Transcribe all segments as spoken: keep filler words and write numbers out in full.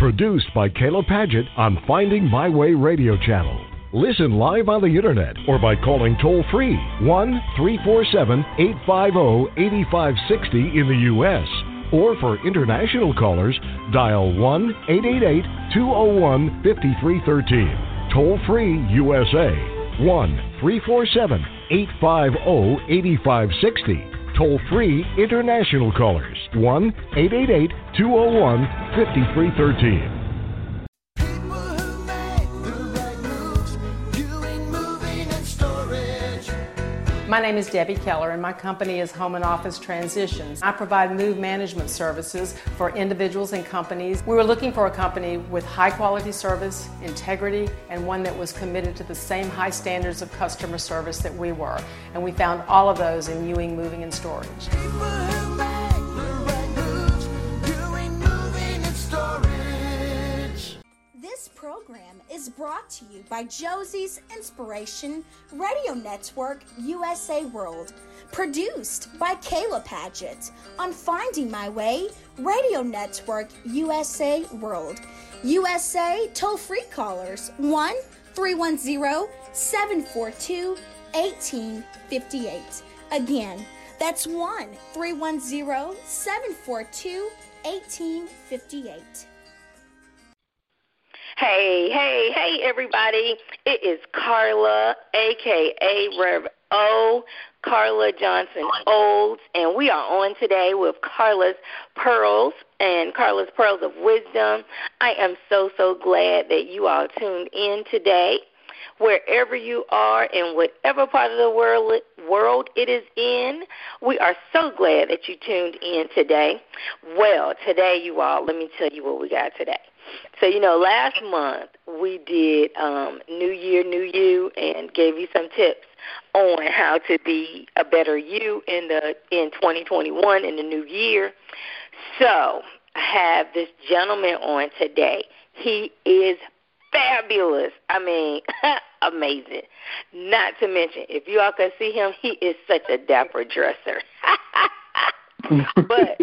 Produced by Kayla Padgett on Finding My Way Radio Channel. Listen live on the internet or by calling toll-free one three four seven, eight five zero, eight five six zero in the U S Or for international callers, dial one eight eight eight, two zero one, five three one three. Toll-free U S A, one three four seven, eight five zero, eight five six zero. Toll-free international callers, one eight eight eight, two zero one, five three one three. My name is Debbie Keller, and my company is Home and Office Transitions. I provide move management services for individuals and companies. We were looking for a company with high quality service, integrity, and one that was committed to the same high standards of customer service that we were. And we found all of those in Ewing Moving and Storage. This program is brought to you by Josie's Inspiration Radio Network U S A World, produced by Kayla Padgett on Finding My Way Radio Network U S A World. U S A toll-free callers one three one zero, seven four two, one eight five eight. Again, that's one three one zero, seven four two, one eight five eight. Hey, hey, hey, everybody. It is Carla, a k a. Rev O, Carla Johnson Olds, and we are on today with Carla's Pearls and Carla's Pearls of Wisdom. I am so, so glad that you all tuned in today. Wherever you are, in whatever part of the world, world it is in, we are so glad that you tuned in today. Well, today, you all, let me tell you what we got today. So, you know, last month we did um, New Year, New You, and gave you some tips on how to be a better you in the in twenty twenty-one, in the new year. So I have this gentleman on today. He is fabulous. I mean, amazing. Not to mention, if you all can see him, he is such a dapper dresser. but...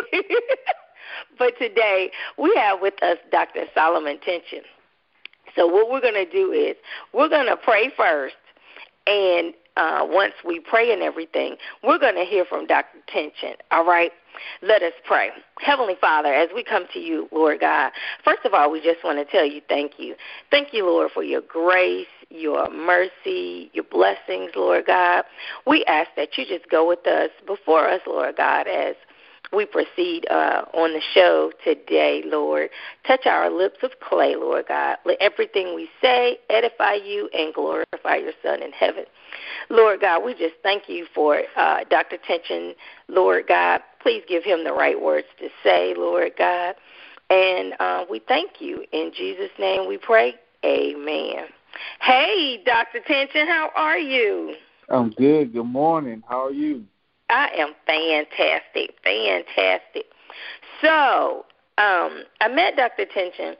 But today, we have with us Doctor Solomon Tension. So what we're going to do is we're going to pray first, and uh, once we pray and everything, we're going to hear from Doctor Tension, all right? Let us pray. Heavenly Father, as we come to you, Lord God, first of all, we just want to tell you thank you. Thank you, Lord, for your grace, your mercy, your blessings, Lord God. We ask that you just go with us, before us, Lord God, as we proceed uh, on the show today, Lord. Touch our lips of clay, Lord God. Let everything we say edify you and glorify your Son in heaven. Lord God, we just thank you for uh, Doctor Tension, Lord God. Please give him the right words to say, Lord God. And uh, we thank you. In Jesus' name we pray. Amen. Hey, Doctor Tension, how are you? I'm good. Good morning. How are you? I am fantastic, fantastic. So um, I met Doctor Tension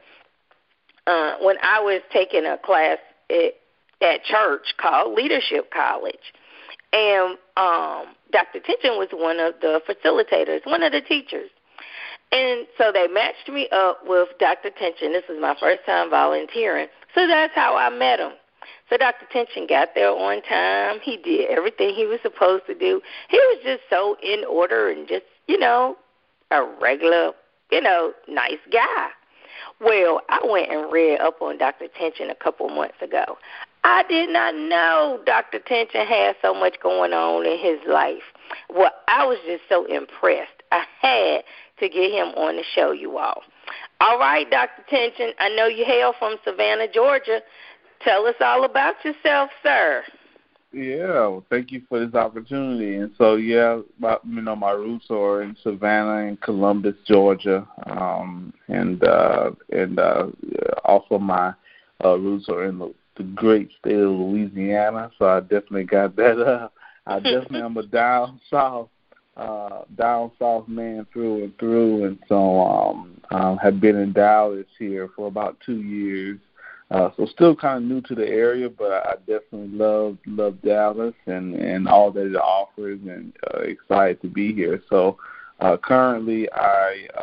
uh, when I was taking a class at, at church called Leadership College. And um, Doctor Tension was one of the facilitators, one of the teachers. And so they matched me up with Doctor Tension. This was my first time volunteering. So that's how I met him. So Doctor Tension got there on time. He did everything he was supposed to do. He was just so in order and just, you know, a regular, you know, nice guy. Well, I went and read up on Doctor Tension a couple months ago. I did not know Doctor Tension had so much going on in his life. Well, I was just so impressed. I had to get him on the show, you all. All right, Doctor Tension, I know you hail from Savannah, Georgia. Tell us all about yourself, sir. Yeah, well, thank you for this opportunity. And so, yeah, my, you know, my roots are in Savannah and Columbus, Georgia, um, and uh, and uh, also my uh, roots are in the, the great state of Louisiana. So I definitely got that. Uh, I definitely am a down south, uh, down south man through and through. And so um, I have been in Dallas here for about two years. Uh, so still kind of new to the area, but I definitely love love Dallas and, and all that it offers, and uh, excited to be here. So uh, currently I um,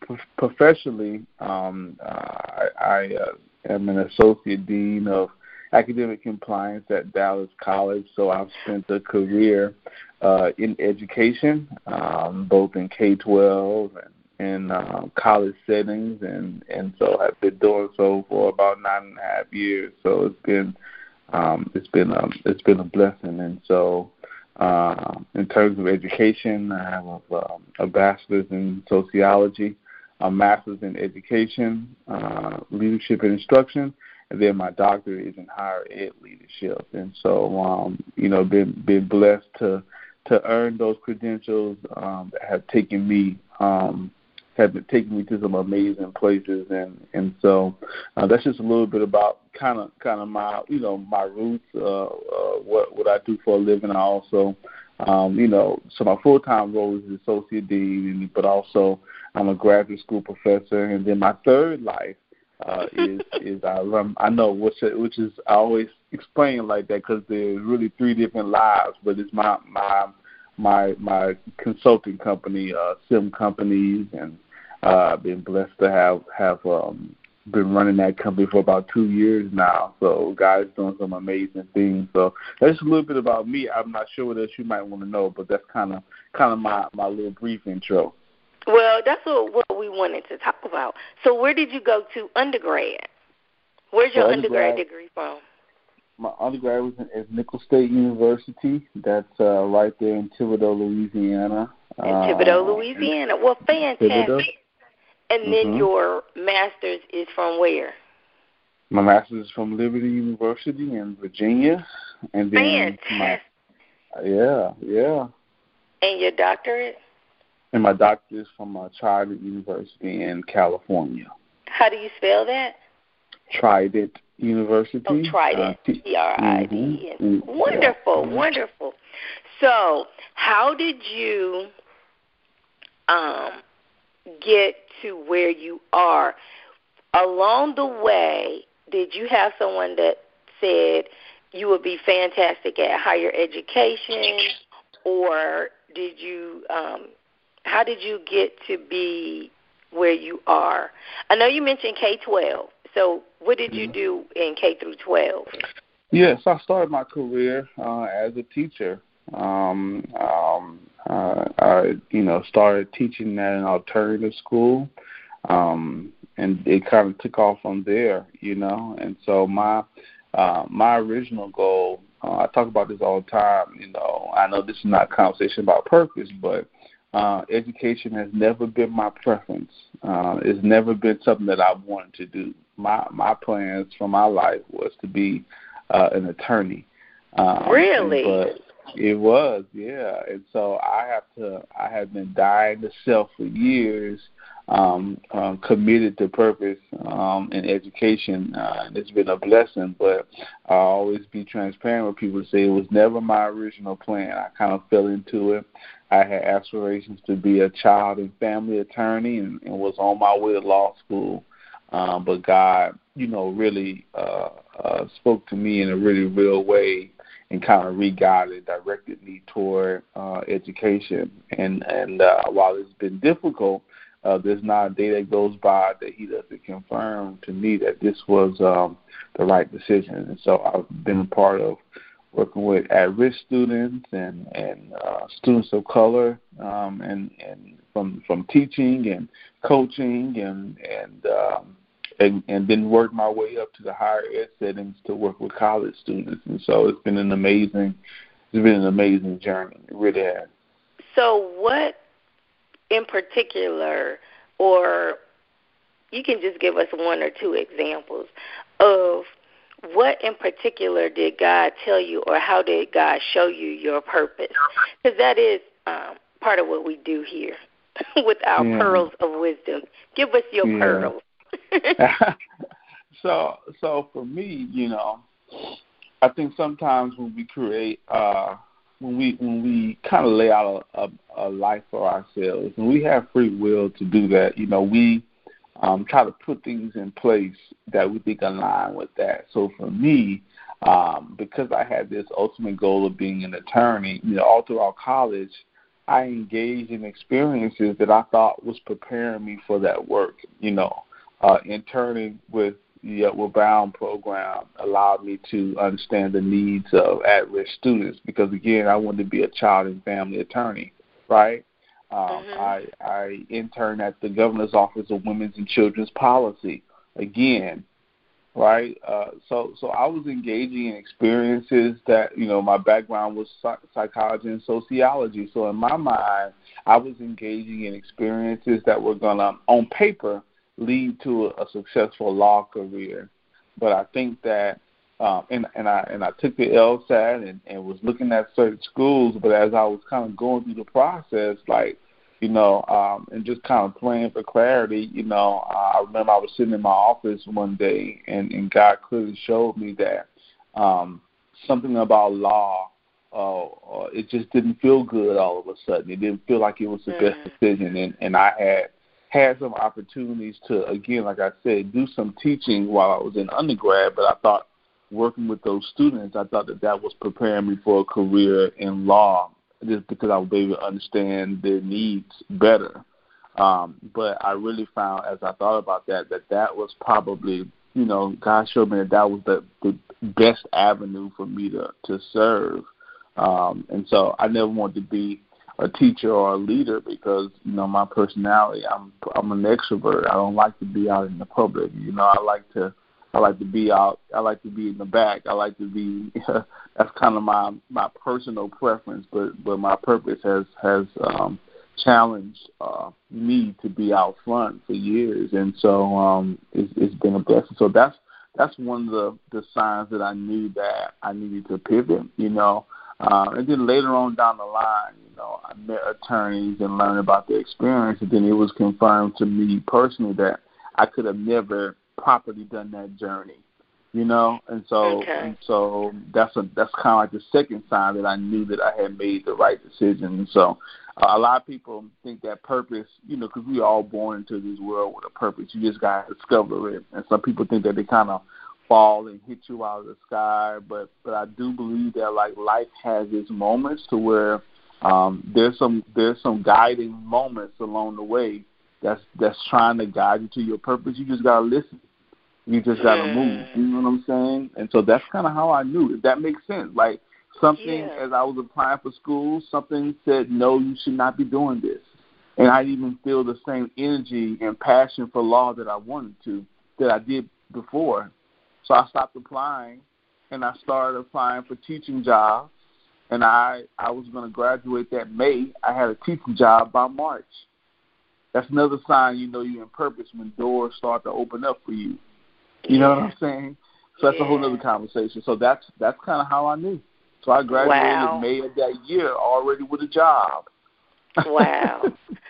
professionally, um, I, I uh, am an associate dean of academic compliance at Dallas College. So I've spent a career uh, in education, um, both in K twelve and in uh, college settings, and, and so I've been doing so for about nine and a half years. So it's been um, it's been a, it's been a blessing. And so uh, in terms of education, I have a, um, a bachelor's in sociology, a master's in education, uh, leadership and instruction, and then my doctorate is in higher ed leadership. And so um, you know, been been blessed to to earn those credentials um, that have taken me. Um, have been taking me to some amazing places, and and so uh, that's just a little bit about kind of kind of my you know my roots, uh, uh, what what I do for a living. I also um, you know so my full time role is associate dean, but also I'm a graduate school professor, and then my third life uh, is is I run I know which which is I always explain like that because there's really three different lives, but it's my my my my consulting company, uh, Sim Companies, and Uh, I've been blessed to have have um, been running that company for about two years now. So, guys doing some amazing things. So, that's a little bit about me. I'm not sure what else you might want to know, but that's kind of kind of my, my little brief intro. Well, that's what, what we wanted to talk about. So, where did you go to undergrad? Where's your so undergrad, undergrad degree from? My undergrad was at Nicholls State University. That's uh, right there in Thibodaux, Louisiana. In Thibodaux, uh, Louisiana. Well, fantastic. Thibodaux. And then mm-hmm. your master's is from where? My master's is from Liberty University in Virginia. And then fantastic. My, yeah, yeah. And your doctorate? And my doctorate is from uh, Trident University in California. How do you spell that? Trident University. Oh, Trident. Uh, T R I D. Mm-hmm. Wonderful, yeah. wonderful. So how did you um, get to where you are? Along the way, did you have someone that said you would be fantastic at higher education, or did you, um, how did you get to be where you are? I know you mentioned K twelve. So what did you do in K through twelve? Yes, I started my career uh, as a teacher. Um, um, uh, I, you know, started teaching at an alternative school, um, and it kind of took off from there, you know. And so my uh, my original goal, uh, I talk about this all the time, you know. I know this is not a conversation about purpose, but uh, education has never been my preference. Uh, it's never been something that I wanted to do. My my plans for my life was to be uh, an attorney. Um, really? But it was, yeah. And so I have to. I have been dying to self for years, um, um, committed to purpose um, in education. Uh, and it's been a blessing. But I always be transparent with people. Say it was never my original plan. I kind of fell into it. I had aspirations to be a child and family attorney, and, and was on my way to law school. Um, but God, you know, really uh, uh, spoke to me in a really real way and kind of re-guided, directed me toward uh, education. And, and uh, while it's been difficult, uh, there's not a day that goes by that he doesn't confirm to me that this was um, the right decision. And so I've been a part of working with at-risk students and, and uh, students of color, um, and, and from from teaching and coaching and and, um, and and then work my way up to the higher ed settings to work with college students. And so it's been an amazing it's been an amazing journey. It really has. So what in particular, or you can just give us one or two examples of what in particular did God tell you, or how did God show you your purpose? Because that is um, part of what we do here with our yeah. pearls of wisdom. Give us your yeah. pearls. so, so for me, you know, I think sometimes when we create, uh, when we when we kind of lay out a, a, a life for ourselves, and we have free will to do that, you know, we Um, try to put things in place that we think align with that. So for me, um, because I had this ultimate goal of being an attorney, you know, all throughout college, I engaged in experiences that I thought was preparing me for that work. You know, uh, interning with the Upward Bound program allowed me to understand the needs of at-risk students because, again, I wanted to be a child and family attorney, right? Um, mm-hmm. I, I interned at the Governor's Office of Women's and Children's Policy, again, right? Uh, so so I was engaging in experiences that, you know, my background was psychology and sociology. So in my mind, I was engaging in experiences that were going to, on paper, lead to a, a successful law career. But I think that, um, and, and I and I took the LSAT and, and was looking at certain schools, but as I was kind of going through the process, like, you know, um, and just kind of praying for clarity, you know, uh, I remember I was sitting in my office one day, and, and God clearly showed me that um, something about law, uh, uh, it just didn't feel good all of a sudden. It didn't feel like it was the mm. best decision, and, and I had had some opportunities to, again, like I said, do some teaching while I was in undergrad, but I thought working with those students, I thought that that was preparing me for a career in law, just because I would be able to understand their needs better. Um, but I really found, as I thought about that, that that was probably, you know, God showed me that that was the, the best avenue for me to, to serve. Um, and so I never wanted to be a teacher or a leader because, you know, my personality, I'm I'm an extrovert. I don't like to be out in the public. You know, I like to I like to be out. I like to be in the back. I like to be. Uh, that's kind of my my personal preference. But but my purpose has has um, challenged uh, me to be out front for years, and so um, it's, it's been a blessing. So that's that's one of the, the signs that I knew that I needed to pivot. You know, uh, and then later on down the line, you know, I met attorneys and learned about their experience, and then it was confirmed to me personally that I could have never properly done that journey, you know, and so okay. and so that's a that's kind of like the second sign that I knew that I had made the right decision. And so uh, a lot of people think that purpose, you know, because we all born into this world with a purpose. You just got to discover it. And some people think that they kind of fall and hit you out of the sky, but but I do believe that like life has its moments to where um, there's some there's some guiding moments along the way that's that's trying to guide you to your purpose. You just gotta listen. You just got to move. You know what I'm saying? And so that's kind of how I knew. If that makes sense. Like something, yeah. as I was applying for school, something said, no, you should not be doing this. And I didn't even feel the same energy and passion for law that I wanted to, that I did before. So I stopped applying, and I started applying for teaching jobs. And I, I was going to graduate that May. I had a teaching job by March. That's another sign you know you're in purpose when doors start to open up for you. You know yeah. what I'm saying? So that's yeah. a whole other conversation. So that's that's kind of how I knew. So I graduated wow. in May of that year already with a job. Wow.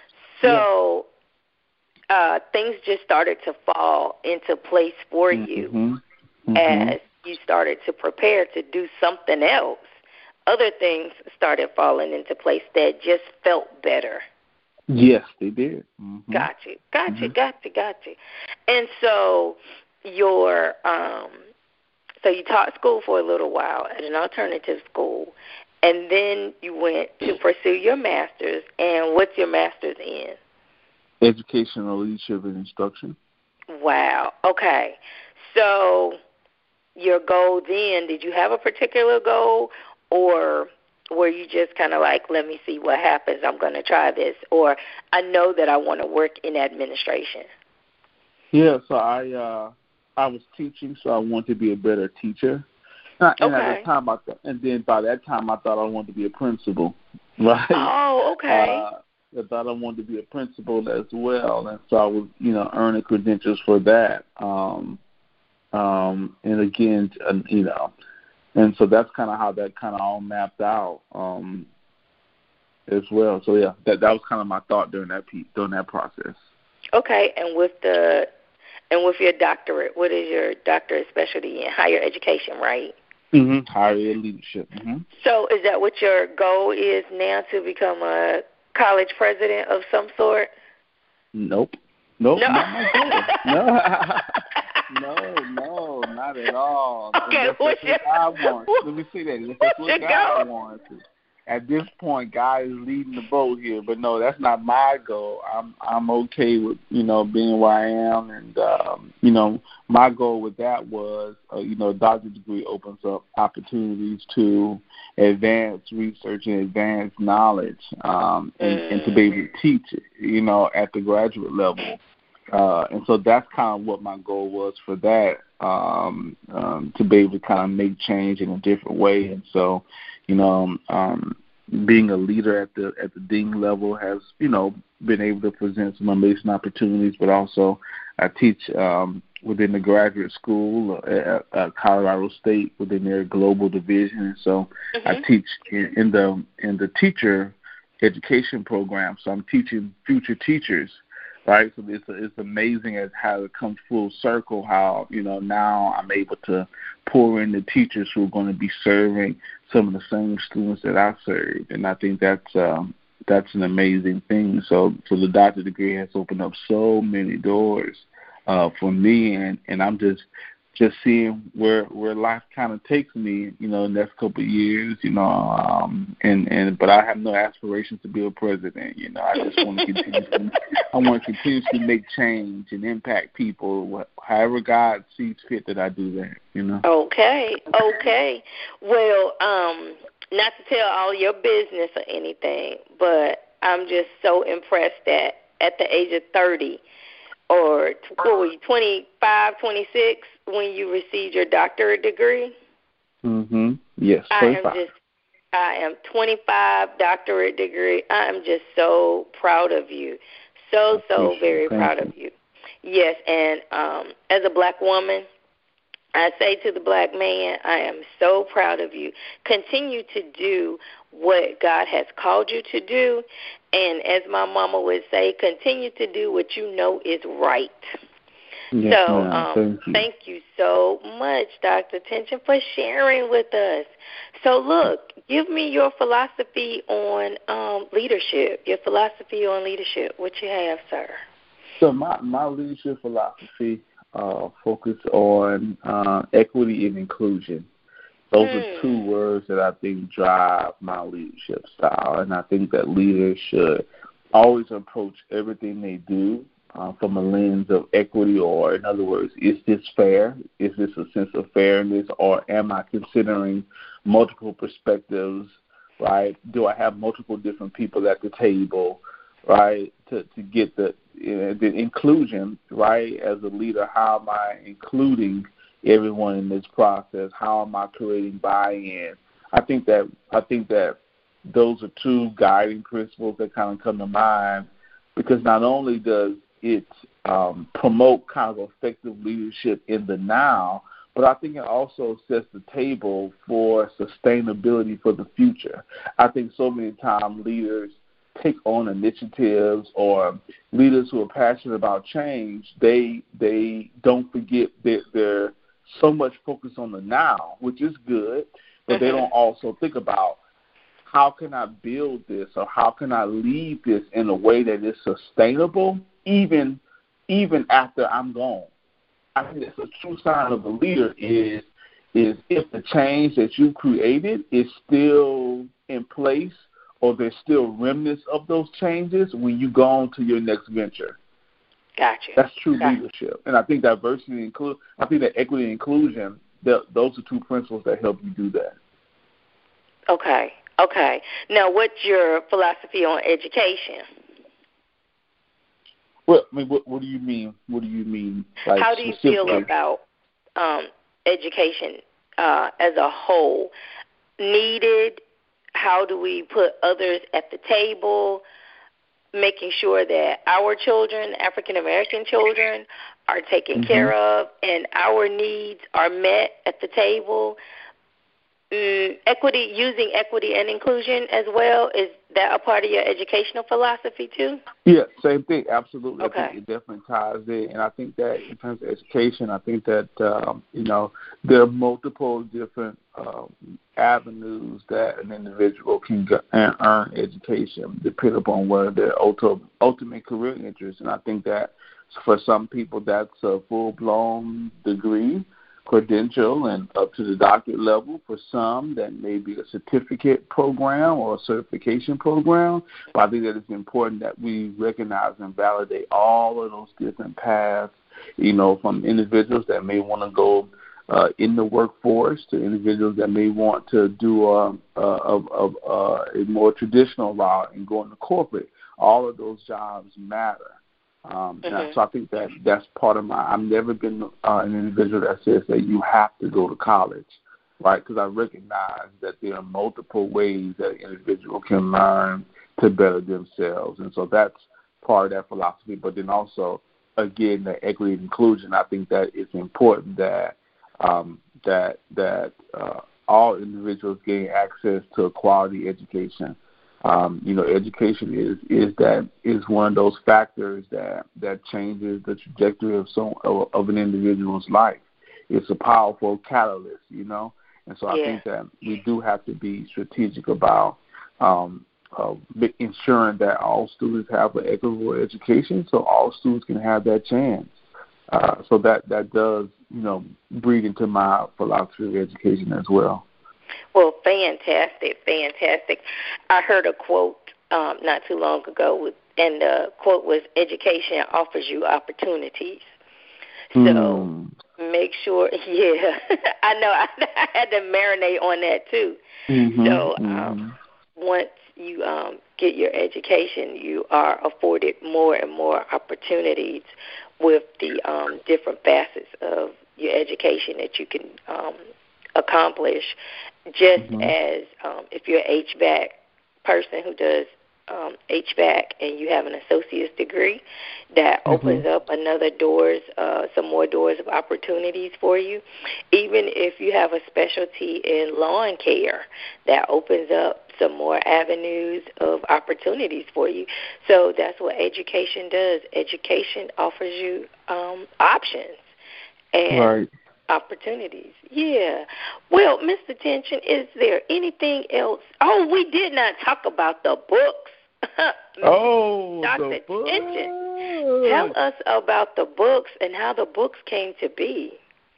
So yeah. uh, things just started to fall into place for mm-hmm. you mm-hmm. as you started to prepare to do something else. Other things started falling into place that just felt better. Yes, they did. Mm-hmm. Gotcha, gotcha, mm-hmm. gotcha, gotcha. And so your, um, so you taught school for a little while at an alternative school, and then you went to pursue your master's. And what's your master's in? Educational leadership and instruction. Wow. Okay. So your goal then, did you have a particular goal, or were you just kind of like, let me see what happens, I'm going to try this, or I know that I want to work in administration? Yeah, so I uh, I was teaching, so I wanted to be a better teacher. And, and okay. at the time, I th- and then by that time, I thought I wanted to be a principal, right? Oh, okay. Uh, I thought I wanted to be a principal as well, and so I was, you know, earning credentials for that. Um, um, and again, uh, you know, and so that's kind of how that kind of all mapped out um, as well. So yeah, that that was kind of my thought during that piece, during that process. Okay, and with the and with your doctorate, what is your doctorate specialty in? Higher education, right? Mm-hmm. Higher ed leadership. Mm-hmm. So is that what your goal is now, to become a college president of some sort? Nope. Nope. No. Not my goal. No. no, no, not at all. Okay, Unless what's that's your, what God wants. Let me see that. Unless that's what God goal? wants. at this point, God is leading the boat here. But no, that's not my goal. I'm I'm okay with, you know, being where I am, and um, you know, my goal with that was, uh, you know, a doctorate degree opens up opportunities to advance research and advance knowledge, um, and, mm. and to be able to teach it, you know, at the graduate level. Uh, and so that's kind of what my goal was for that, um, um, to be able to kind of make change in a different way. And so, you know, um, being a leader at the at the dean level has, you know, been able to present some amazing opportunities, but also I teach um, within the graduate school at, at Colorado State within their global division. And so mm-hmm. I teach in, in the in the teacher education program. So I'm teaching future teachers. Right, so it's it's amazing as how it comes full circle. How, you know, now I'm able to pour in the teachers who are going to be serving some of the same students that I served, and I think that's um, that's an amazing thing. So, so the doctorate degree has opened up so many doors uh, for me, and, and I'm just just seeing where where life kind of takes me, you know, in the next couple of years, you know, um, and and but I have no aspirations to be a president, you know. I just want to continue. To, I want to continuously make change and impact people, however God sees fit that I do that, you know. Okay, okay. Well, um, not to tell all your business or anything, but I'm just so impressed that at the age of thirty, or what were you, twenty-five, twenty-six, when you received your doctorate degree? Mm-hmm. Yes, twenty-five. I am just, I am twenty-five doctorate degree. I am just so proud of you. So, so very proud of you. Yes, and um, as a black woman, I say to the black man, I am so proud of you. Continue to do what God has called you to do, and as my mama would say, continue to do what you know is right. Yes, so um, thank, you. thank you so much, Doctor Tension, for sharing with us. So look, give me your philosophy on um, leadership, your philosophy on leadership. What you have, sir? So my, my leadership philosophy uh, focus on uh, equity and inclusion. Those mm. are two words that I think drive my leadership style, and I think that leaders should always approach everything they do uh, from a lens of equity, or in other words, is this fair? Is this a sense of fairness, or am I considering multiple perspectives, right? Do I have multiple different people at the table, right, to, to get the, uh, the inclusion, right? As a leader, how am I including everyone in this process? How am I creating buy-in? I think that I think that those are two guiding principles that kind of come to mind, because not only does it um, promote kind of effective leadership in the now, but I think it also sets the table for sustainability for the future. I think so many times leaders take on initiatives, or leaders who are passionate about change, they they don't forget that they're so much focus on the now, which is good, but mm-hmm. they don't also think about how can I build this, or how can I lead this in a way that is sustainable even even after I'm gone. I think that's a true sign of a leader is is if the change that you created is still in place, or there's still remnants of those changes when you go on to your next venture. Gotcha. That's true gotcha. leadership. And I think diversity and inclusion, I think that equity and inclusion, the, those are two principles that help you do that. Okay. Okay. Now, what's your philosophy on education? Well, I mean, what, what do you mean? What do you mean? Like, how do you feel about um, education uh, as a whole? Needed? How do we put others at the table? Making sure that our children, African American children, are taken mm-hmm. care of and our needs are met at the table. Mm, equity, using equity and inclusion as well, is that a part of your educational philosophy too? Yeah, same thing. Absolutely. Okay. I think it definitely ties in. And I think that in terms of education, I think that, um, you know, there are multiple different um, avenues that an individual can get and earn education, depending upon where their ultimate, ultimate career interest. And I think that for some people, that's a full-blown degree. credential and up to the doctorate level. For some, that may be a certificate program or a certification program. But I think that it's important that we recognize and validate all of those different paths, you know, from individuals that may want to go uh, in the workforce to individuals that may want to do a, a, a, a, a more traditional route and go into corporate. All of those jobs matter. Um, mm-hmm. and so I think that that's part of my, I've never been uh, an individual that says that you have to go to college, right? Because I recognize that there are multiple ways that an individual can learn to better themselves. And so that's part of that philosophy. But then also, again, the equity and inclusion, I think that it's important that um, that that uh, all individuals gain access to a quality education. Um, you know, education is is that is one of those factors that, that changes the trajectory of some of, of an individual's life. It's a powerful catalyst, you know, and so yeah. I think that we do have to be strategic about um, uh, ensuring that all students have an equitable education, so all students can have that chance. Uh, so that that does, you know, breed into my philosophy of education as well. Well, fantastic, fantastic. I heard a quote um, not too long ago, and the quote was, "Education offers you opportunities." So mm. make sure, yeah, I know I, I had to marinate on that too. Mm-hmm, so um, mm-hmm. once you um, get your education, you are afforded more and more opportunities with the um, different facets of your education that you can um, accomplish. Just mm-hmm. as um, if you're an H V A C person who does um, H V A C and you have an associate's degree, that mm-hmm. opens up another doors, uh, some more doors of opportunities for you. Even if you have a specialty in lawn care, that opens up some more avenues of opportunities for you. So that's what education does. Education offers you um, options and right. opportunities. Yeah. Well, Mister Tension, is there anything else? Oh, we did not talk about the books. oh, Doctor the books. Tension, tell us about the books and how the books came to be.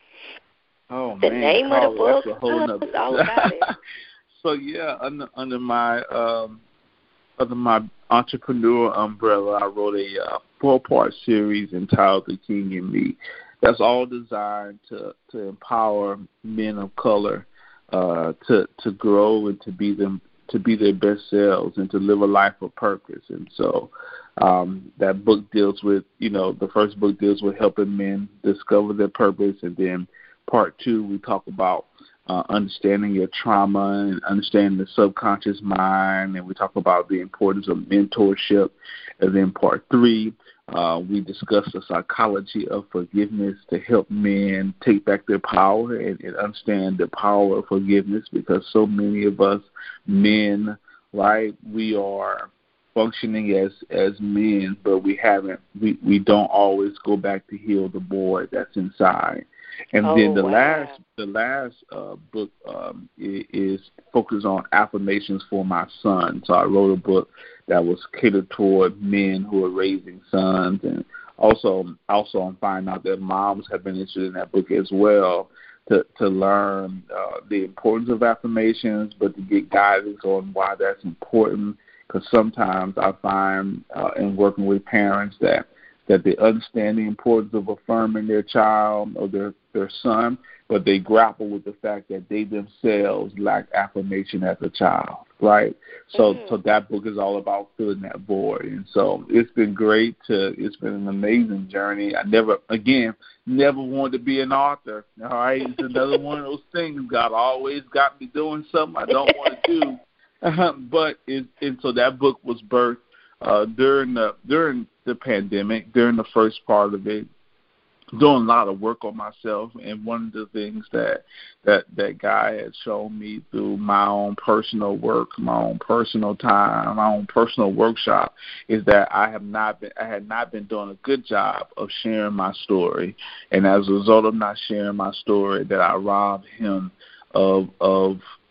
Oh, the man. name Carla, of the book. That's a whole Tell nother. us all about it. So yeah, under under my um, under my entrepreneur umbrella, I wrote a uh, four-part series entitled "The King in Me." That's all designed to, to empower men of color uh, to to grow and to be them to be their best selves and to live a life of purpose. And so um, that book deals with, you know, the first book deals with helping men discover their purpose, and then part two we talk about uh, understanding your trauma and understanding the subconscious mind, and we talk about the importance of mentorship. And then part three, Uh, we discuss the psychology of forgiveness to help men take back their power and, and understand the power of forgiveness, because so many of us men, right, we are functioning as, as men, but we haven't, we, we don't always go back to heal the void that's inside. And oh, then the wow. last the last uh, book um, is focused on affirmations for my son. So I wrote a book that was catered toward men who are raising sons, and also also I'm finding out that moms have been interested in that book as well, to to learn uh, the importance of affirmations, but to get guidance on why that's important. Because sometimes I find uh, in working with parents that that they understand the importance of affirming their child or their, their son, but they grapple with the fact that they themselves lack affirmation as a child, right? So mm-hmm. so that book is all about filling that void. And so it's been great. To, it's been an amazing journey. I never, again, never wanted to be an author, all right? It's another one of those things. God always got me doing something I don't want to do. Uh, but it, and so that book was birthed uh, during the during the pandemic, during the first part of it, doing a lot of work on myself. And one of the things that that that guy had shown me through my own personal work, my own personal time, my own personal workshop, is that I have not been I had not been doing a good job of sharing my story. And as a result of not sharing my story, that I robbed him of of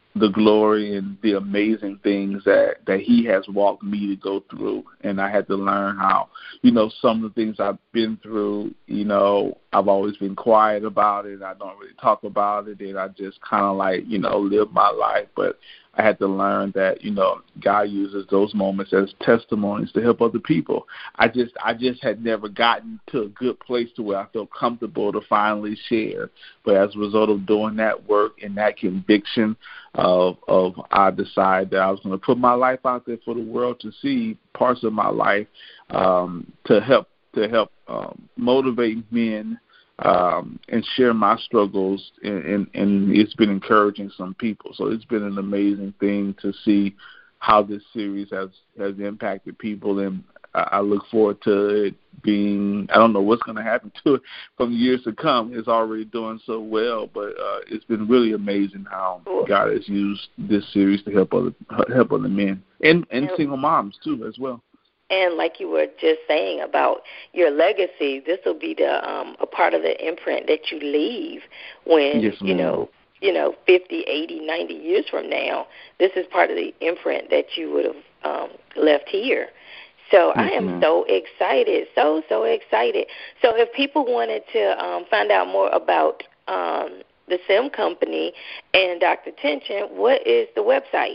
the glory and the amazing things that, that he has walked me to go through. And I had to learn how, you know, some of the things I've been through, you know, I've always been quiet about it. I don't really talk about it. And I just kind of like, you know, live my life. But I had to learn that, you know, God uses those moments as testimonies to help other people. I just I just had never gotten to a good place to where I felt comfortable to finally share. But as a result of doing that work and that conviction of, of I decided that I was going to put my life out there for the world to see, parts of my life, um, to help to help um, motivate men Um, and share my struggles, and, and, and it's been encouraging some people. So it's been an amazing thing to see how this series has, has impacted people, and I, I look forward to it being, I don't know what's going to happen to it from years to come. It's already doing so well, but uh, it's been really amazing how God has used this series to help other help other men and, and single moms, too, as well. And like you were just saying about your legacy, this will be the um, a part of the imprint that you leave when, yes, you know, you know, fifty, eighty, ninety years from now. This is part of the imprint that you would have um, left here. So yes, I am ma'am. so excited, so, so excited. So if people wanted to um, find out more about um, the Sim Company and Doctor Tension, what is the website?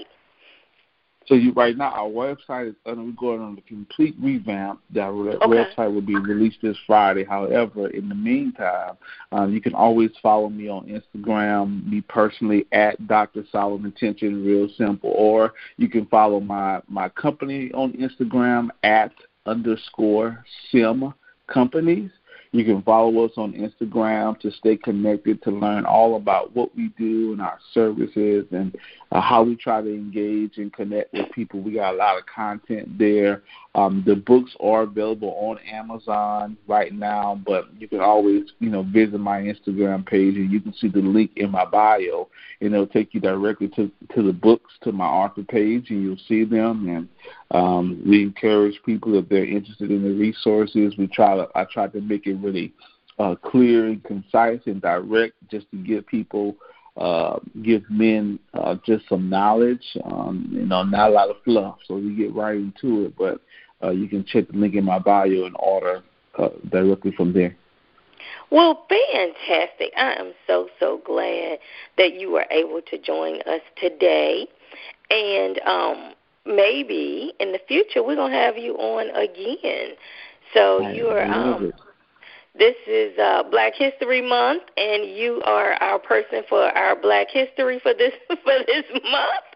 So you, right now, our website is undergoing on a complete revamp. That okay. website will be released this Friday. However, in the meantime, um, you can always follow me on Instagram, me personally, at Doctor Solomon Tension, real simple. Or you can follow my, my company on Instagram, at underscore Sim Companies. You can follow us on Instagram to stay connected, to learn all about what we do and our services and uh, how we try to engage and connect with people. We got a lot of content there. Um, the books are available on Amazon right now, but you can always, you know, visit my Instagram page, and you can see the link in my bio, and it'll take you directly to, to the books, to my author page, and you'll see them. And um, we encourage people, if they're interested in the resources, we try to I try to make it really uh, clear and concise and direct, just to give people, uh, give men uh, just some knowledge, um, you know, not a lot of fluff. So we get right into it, but Uh, you can check the link in my bio and order uh, directly from there. Well, fantastic. I am so, so glad that you were able to join us today. And um, maybe in the future we're going to have you on again. So I you are um, this is uh, Black History Month, and you are our person for our Black History for this for this month.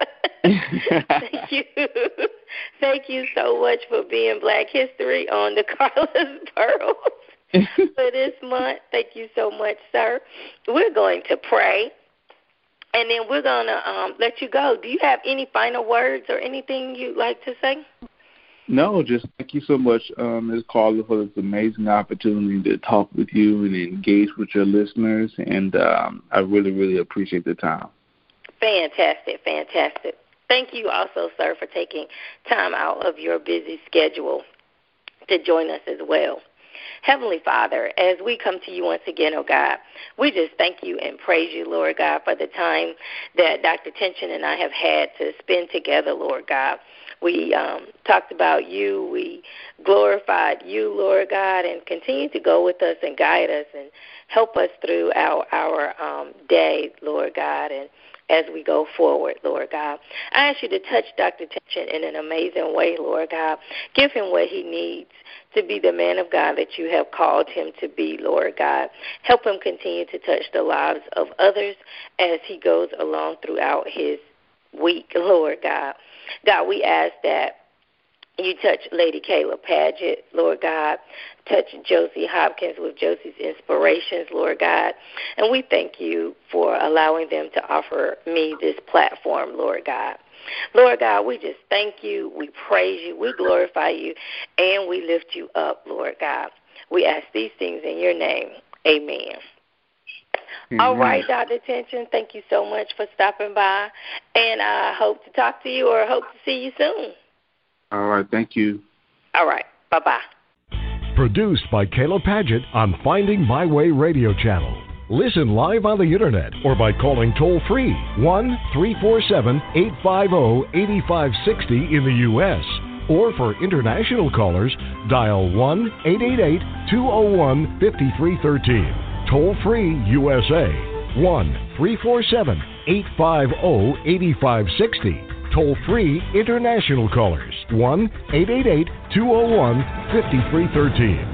Thank you. Thank you so much for being Black History on the Carlos Pearls for this month. Thank you so much, sir. We're going to pray, and then we're going to um, let you go. Do you have any final words or anything you'd like to say? No, just thank you so much, um, Miz Carla, for this amazing opportunity to talk with you and engage with your listeners, and um, I really, really appreciate the time. Fantastic, fantastic. Thank you also, sir, for taking time out of your busy schedule to join us as well. Heavenly Father, as we come to you once again, oh God, we just thank you and praise you, Lord God, for the time that Doctor Tension and I have had to spend together, Lord God. We um, talked about you. We glorified you, Lord God, and continue to go with us and guide us and help us through our, our um, day, Lord God, and as we go forward, Lord God. I ask you to touch Doctor Tension in an amazing way, Lord God. Give him what he needs to be the man of God that you have called him to be, Lord God. Help him continue to touch the lives of others as he goes along throughout his week, Lord God. God, we ask that you touch Lady Kayla Padgett, Lord God. Touch Josie Hopkins with Josie's Inspirations, Lord God. And we thank you for allowing them to offer me this platform, Lord God. Lord God, we just thank you, we praise you, we glorify you, and we lift you up, Lord God. We ask these things in your name. Amen. Mm-hmm. All right, Doctor Tension, thank you so much for stopping by, and I hope to talk to you or hope to see you soon. All right, thank you. All right, bye-bye. Produced by Kayla Padgett on Finding My Way Radio Channel. Listen live on the Internet or by calling toll-free one three four seven, eight five zero, eight five six zero in the U S Or for international callers, dial one eight eight eight, two zero one, five three one three. Toll-free U S A, one three four seven, eight five zero, eight five six zero. Toll-free international callers, one eight eight eight, two zero one, five three one three.